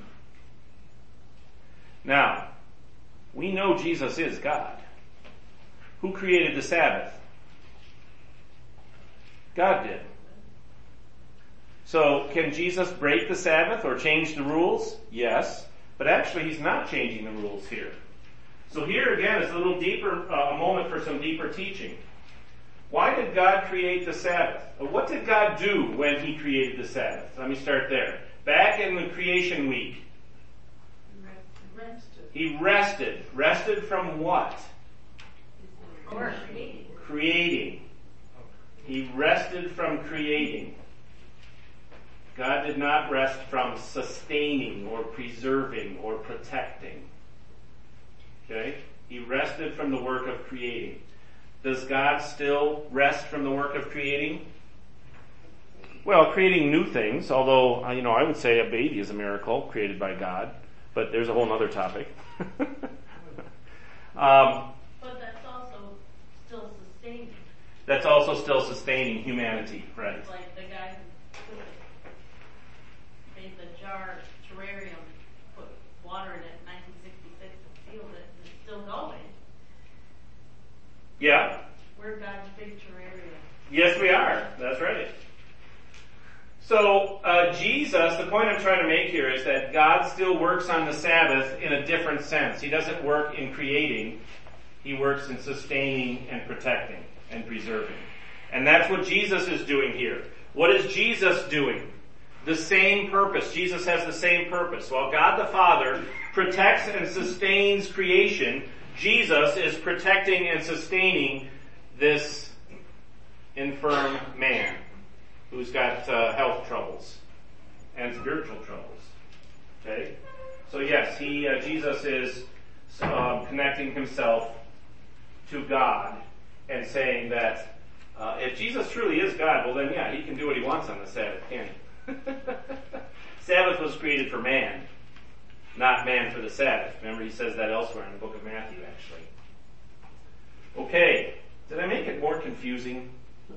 Now, we know Jesus is God. Who created the Sabbath? God did. So, can Jesus break the Sabbath or change the rules? Yes. But actually, he's not changing the rules here. So here again is a little deeper, a moment for some deeper teaching. Why did God create the Sabbath? What did God do when he created the Sabbath? Let me start there. Back in the creation week, he rested. Rested from what? Creating. He rested from creating. God did not rest from sustaining or preserving or protecting. Okay? He rested from the work of creating. Does God still rest from the work of creating? Well, creating new things, although, I would say a baby is a miracle created by God, but there's a whole other topic. But that's also still sustaining. That's also still sustaining humanity, right? It's like the guy who made the jar terrarium, put water in it in 1966 and sealed it, and it's still going. Yeah. We're God's big terrarium. Yes, we are. That's right. So, Jesus, the point I'm trying to make here is that God still works on the Sabbath in a different sense. He doesn't work in creating. He works in sustaining and protecting and preserving. And that's what Jesus is doing here. What is Jesus doing? The same purpose. Jesus has the same purpose. While God the Father protects and sustains creation, Jesus is protecting and sustaining this infirm man who's got health troubles and spiritual troubles. Okay? So yes, Jesus is connecting himself to God and saying that if Jesus truly is God, well then yeah, he can do what he wants on the Sabbath, can't he? Sabbath was created for man, not man for the Sabbath. Remember, he says that elsewhere in the book of Matthew, actually. Okay, did I make it more confusing?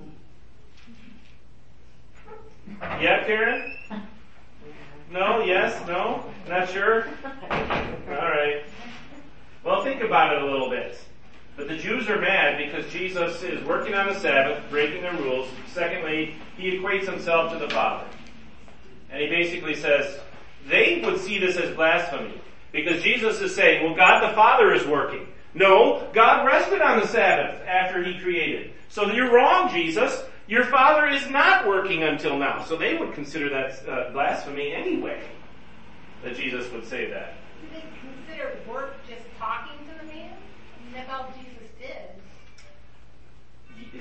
Yeah, Karen? No? Yes? No? Not sure? Alright. Well, think about it a little bit. But the Jews are mad because Jesus is working on the Sabbath, breaking the rules. Secondly, he equates himself to the Father. And he basically says, they would see this as blasphemy. Because Jesus is saying, well, God the Father is working. No, God rested on the Sabbath after he created. So you're wrong, Jesus. Your Father is not working until now. So they would consider that blasphemy anyway, that Jesus would say that. Do they consider work just talking to the man? I mean, that's all Jesus did.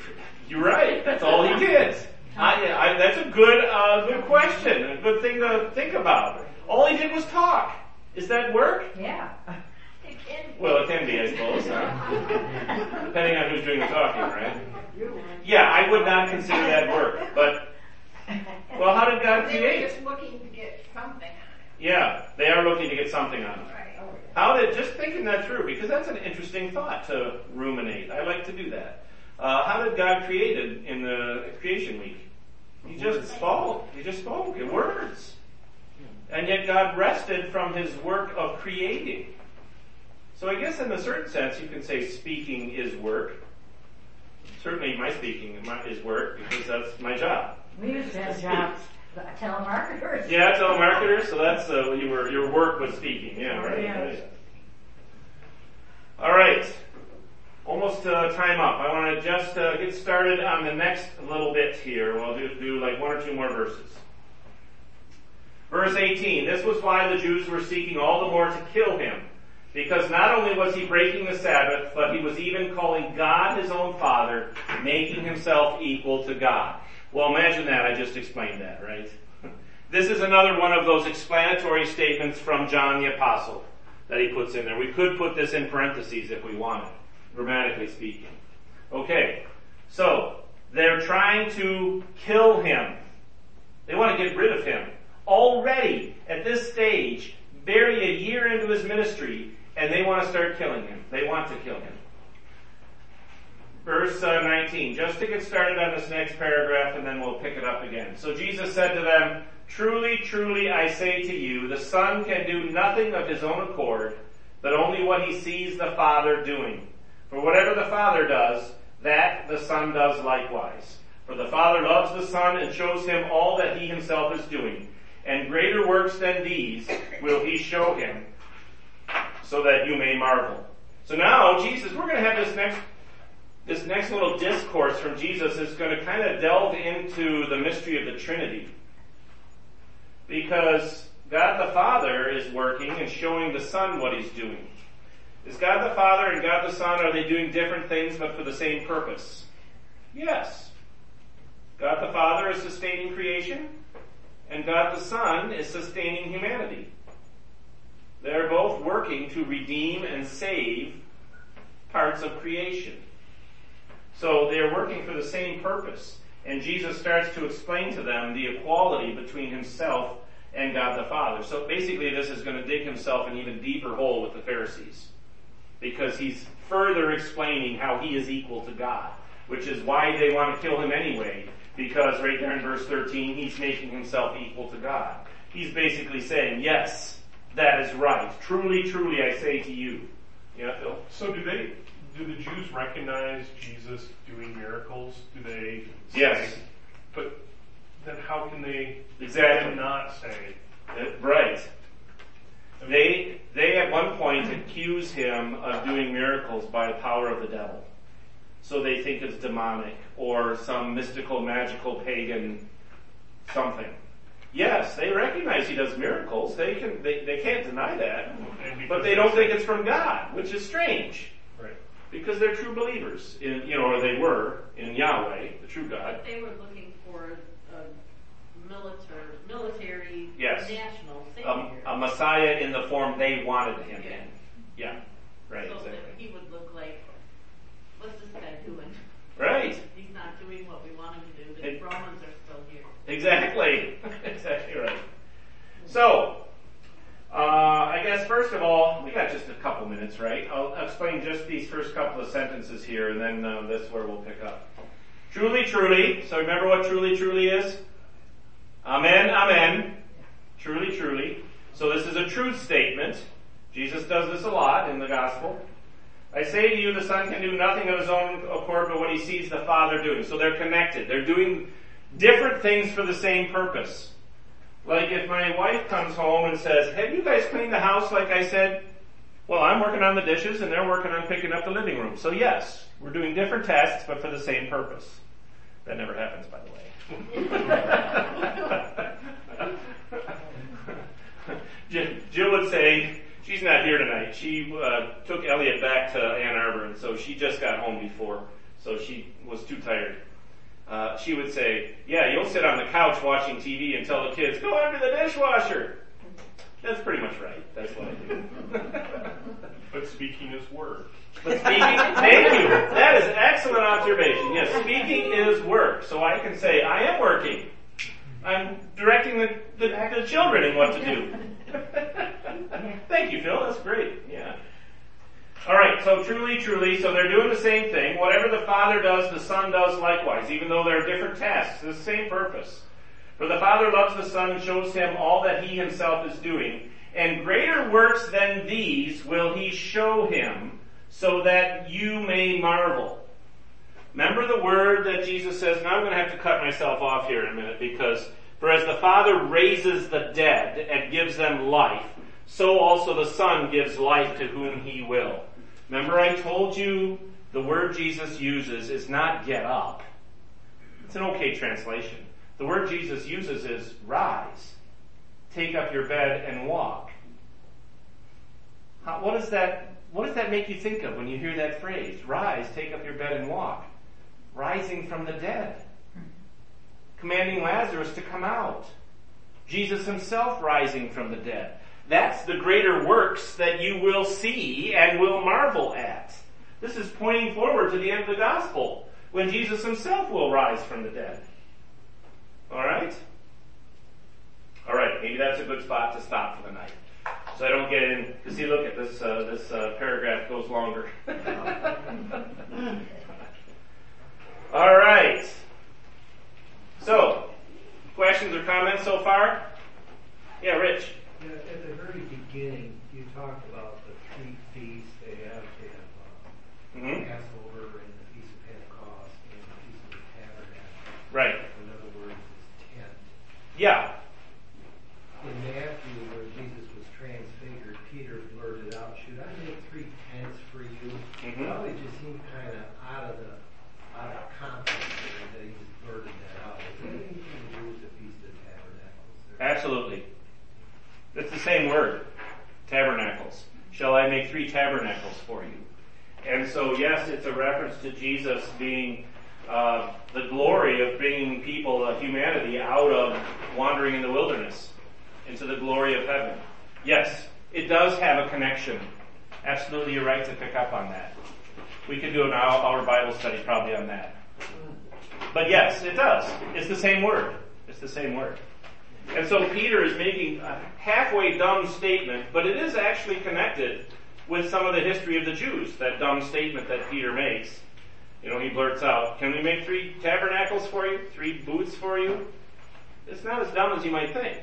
You're right. That's all he did. That's a good question. A good thing to think about. All he did was talk. Is that work? Yeah. Well, it can be, I suppose. Depending on who's doing the talking, right? Yeah, I would not consider that work. But, well, how did God They were create? just looking to get something on it. Yeah, they are looking to get something on it. Right. Just thinking that through, because that's an interesting thought to ruminate. I like to do that. How did God create it in the creation week? He just spoke. He just spoke in words. And yet God rested from his work of creating. So I guess in a certain sense you can say speaking is work. Certainly my speaking is work because that's my job. We used to have jobs, telemarketers. Yeah, telemarketer, so that's your work was speaking. Yeah, right. Yeah. Right. All right. Almost time up. I want to just get started on the next little bit here. We'll do like one or two more verses. Verse 18. This was why the Jews were seeking all the more to kill him, because not only was he breaking the Sabbath, but he was even calling God his own Father, making himself equal to God. Well, imagine that. I just explained that, right? This is another one of those explanatory statements from John the Apostle that he puts in there. We could put this in parentheses if we wanted, grammatically speaking. Okay, so they're trying to kill him. They want to get rid of him. Already, at this stage, barely a year into his ministry, and they want to start killing him. They want to kill him. Verse 19, just to get started on this next paragraph, and then we'll pick it up again. So Jesus said to them, "Truly, truly, I say to you, the Son can do nothing of his own accord, but only what he sees the Father doing. For whatever the Father does, that the Son does likewise. For the Father loves the Son and shows him all that he himself is doing. And greater works than these will he show him, so that you may marvel." So now, Jesus, we're going to have this next little discourse from Jesus is going to kind of delve into the mystery of the Trinity. Because God the Father is working and showing the Son what he's doing. Is God the Father and God the Son, are they doing different things but for the same purpose? Yes. God the Father is sustaining creation, and God the Son is sustaining humanity. They're both working to redeem and save parts of creation. So they're working for the same purpose. And Jesus starts to explain to them the equality between himself and God the Father. So basically this is going to dig himself an even deeper hole with the Pharisees, because he's further explaining how he is equal to God, which is why they want to kill him anyway, because right there in verse 13, he's making himself equal to God. He's basically saying, yes, that is right. Truly, truly, I say to you. Yeah, Phil? So do the Jews recognize Jesus doing miracles? Do they say, Yes. But then how can they Exactly. not say? Right. They at one point accuse him of doing miracles by the power of the devil. So they think it's demonic or some mystical, magical, pagan something. Yes, they recognize he does miracles. They can't deny that. But they don't think it's from God, which is strange. Right. Because they're true believers or they were in Yahweh, the true God. They were looking for a military Yes. national savior. A Messiah in the form they wanted him Yeah. in. Yeah. Right, So exactly. that he would look like, what's this guy doing? Right. He's not doing what we want him to do. The It- Romans are still here. Exactly. Exactly right. So, I guess first of all, we got just a couple minutes, right? I'll explain just these first couple of sentences here, and then that's where we'll pick up. Truly, truly. So remember what truly, truly is? Amen, amen. Truly, truly. So this is a truth statement. Jesus does this a lot in the gospel. I say to you, the Son can do nothing of his own accord but what he sees the Father doing. So they're connected. They're doing different things for the same purpose. Like if my wife comes home and says, "Have you guys cleaned the house like I said?" Well, I'm working on the dishes and they're working on picking up the living room. So yes, we're doing different tasks but for the same purpose. That never happens, by the way. Jill would say, she's not here tonight. She took Elliot back to Ann Arbor, and so she just got home before, so she was too tired. she would say, yeah, you'll sit on the couch watching TV and tell the kids, go under the dishwasher. That's pretty much right. That's what I do. But speaking is work. But speaking, thank you. That is excellent observation. Yes, speaking is work. So I can say, I am working. I'm directing the children in what to do. Thank you, Phil. That's great. Yeah. All right, so truly, so they're doing the same thing. Whatever the Father does, the Son does likewise, even though they're different tasks. The same purpose. For the Father loves the Son and shows him all that he himself is doing. And greater works than these will he show him, so that you may marvel. Remember the word that Jesus says, now I'm going to have to cut myself off here in a minute, because for as the Father raises the dead and gives them life, so also the Son gives life to whom he will. Remember I told you the word Jesus uses is not get up. It's an okay translation. The word Jesus uses is rise. Take up your bed and walk. What does that make you think of when you hear that phrase? Rise, take up your bed and walk. Rising from the dead. Commanding Lazarus to come out. Jesus himself rising from the dead. That's the greater works that you will see and will marvel at. This is pointing forward to the end of the gospel, when Jesus himself will rise from the dead. Alright? Alright, maybe that's a good spot to stop for the night. So I don't get in, because see, look at this, paragraph goes longer. Alright. So, questions or comments so far? Yeah, Rich. Yeah, at the very beginning, you talked about the three feasts they have. They have Passover and the Feast of Pentecost and the Feast of the Tabernacle. Right. In other words, it's tent. Yeah. In Matthew, where Jesus was transfigured, Peter blurted out, should I make 3 tents for you? Probably just seemed kind of out of context that he just blurted that out. Is that anything to do with the Feast of Tabernacles? Absolutely. It's the same word. Tabernacles. Shall I make 3 tabernacles for you? And so, yes, it's a reference to Jesus being the glory of bringing people, humanity, out of wandering in the wilderness into the glory of heaven. Yes, it does have a connection. Absolutely, you're right to pick up on that. We could do an hour Bible study probably on that. But yes, it does. It's the same word. It's the same word. And so Peter is making a halfway dumb statement, but it is actually connected with some of the history of the Jews, that dumb statement that Peter makes. You know, he blurts out, can we make 3 tabernacles for you? 3 booths for you? It's not as dumb as you might think.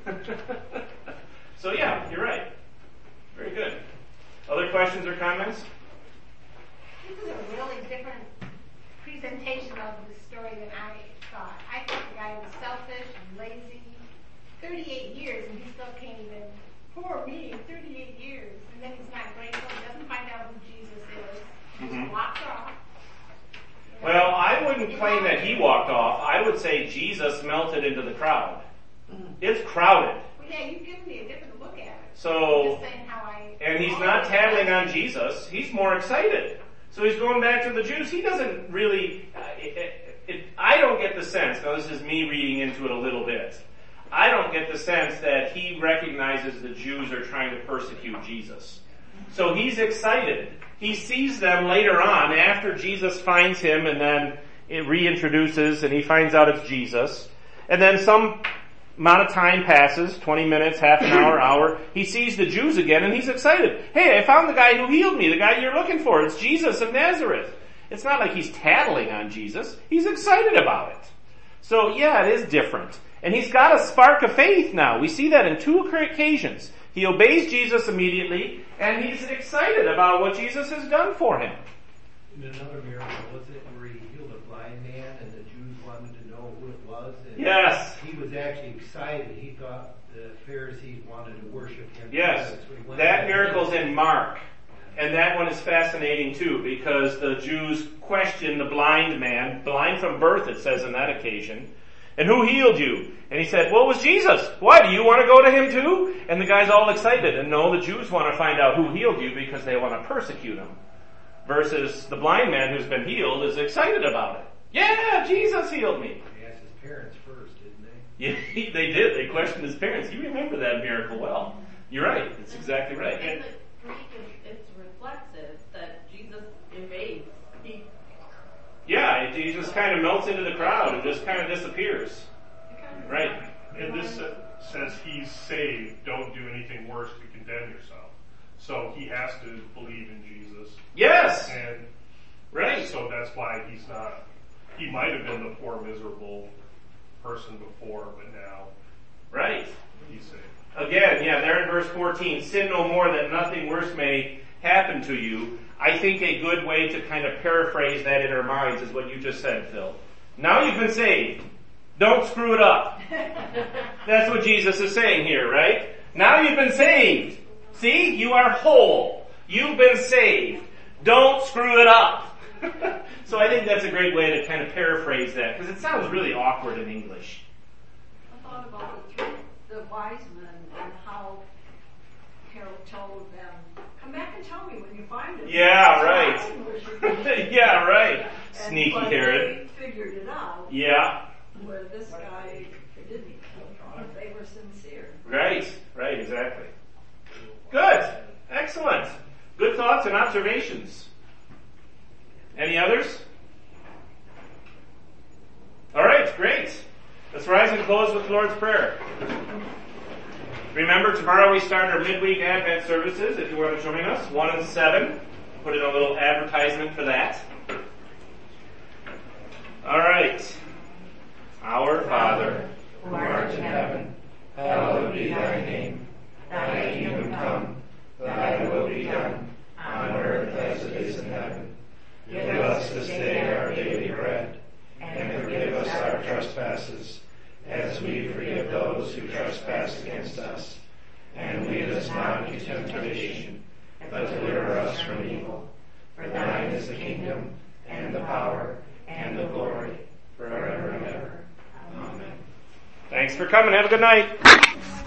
So yeah, you're right. Very good. Other questions or comments? This is a really different presentation of the story than I thought. I thought the guy was selfish and lazy. 38 years and he still can't even, poor me, 38 years. And then he's not grateful, he doesn't find out who Jesus is. He just walks off. Well, I wouldn't claim that he walked off. I would say Jesus melted into the crowd. It's crowded. Well, yeah, you've given me a different look at it. So, just saying how and he's not tattling on Jesus. He's more excited. So he's going back to the Jews. He doesn't really, I don't get the sense, now this is me reading into it a little bit, I don't get the sense that he recognizes the Jews are trying to persecute Jesus. So he's excited. He sees them later on after Jesus finds him and then it reintroduces and he finds out it's Jesus. And then some amount of time passes, 20 minutes, half an hour. He sees the Jews again and he's excited. Hey, I found the guy who healed me, the guy you're looking for. It's Jesus of Nazareth. It's not like he's tattling on Jesus. He's excited about it. So yeah, it is different. And he's got a spark of faith now. We see that in 2 occasions. He obeys Jesus immediately, and he's excited about what Jesus has done for him. In another miracle, was it where he healed a blind man and the Jews wanted to know who it was? And yes. He was actually excited. He thought the Pharisees wanted to worship him. Yes. So that miracle's in Mark. And that one is fascinating too, because the Jews question the blind man, blind from birth it says on that occasion, and who healed you? And he said, well, it was Jesus. Why, do you want to go to him too? And the guy's all excited. And no, the Jews want to find out who healed you because they want to persecute him. Versus the blind man who's been healed is excited about it. Yeah, Jesus healed me. They asked his parents first, didn't they? Yeah, they did. They questioned his parents. You remember that miracle well. You're right. That's exactly right. In the Greek, it's reflexive that Jesus invades. Yeah, he just kind of melts into the crowd and just kind of disappears. Right. And this says he's saved. Don't do anything worse to condemn yourself. So he has to believe in Jesus. Yes. And right. So that's why he's not. He might have been the poor, miserable person before, but now. Right. He's saved. Again, yeah, there in verse 14, sin no more that nothing worse may happen to you. I think a good way to kind of paraphrase that in our minds is what you just said, Phil. Now you've been saved. Don't screw it up. That's what Jesus is saying here, right? Now you've been saved. See? You are whole. You've been saved. Don't screw it up. So I think that's a great way to kind of paraphrase that, because it sounds really awkward in English. I thought about the wise men and how Herod told them, come back and tell me when you find it. Yeah, right. Yeah, right. Sneaky but Herod. They figured it out. Yeah. Where this guy didn't. They were sincere. Right, exactly. Good. Excellent. Good thoughts and observations. Any others? All right, great. Let's rise and close with the Lord's Prayer. Remember, tomorrow we start our midweek Advent services. If you want to join us, 1 and 7. Put in a little advertisement for that. All right. Our Father, who art in heaven, hallowed be thy name. Thy kingdom come, thy will be done, on earth as it is in heaven. Give us this day our daily bread, and forgive us our trespasses, as we forgive those who trespass against us. And lead us not into temptation, but deliver us from evil. For thine is the kingdom, and the power, and the glory, forever and ever. Amen. Thanks for coming. Have a good night.